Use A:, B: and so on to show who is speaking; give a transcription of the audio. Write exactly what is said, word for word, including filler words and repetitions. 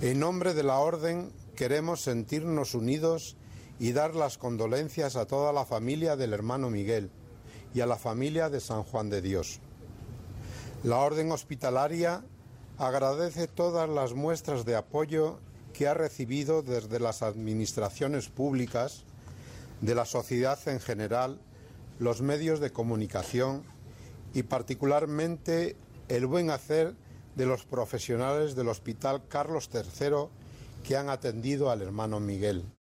A: En nombre de la Orden queremos sentirnos unidos y dar las condolencias a toda la familia del hermano Miguel y a la familia de San Juan de Dios. La Orden Hospitalaria agradece todas las muestras de apoyo que ha recibido desde las administraciones públicas, de la sociedad en general, los medios de comunicación y particularmente el buen hacer de los profesionales del Hospital Carlos tercero que han atendido al hermano Miguel.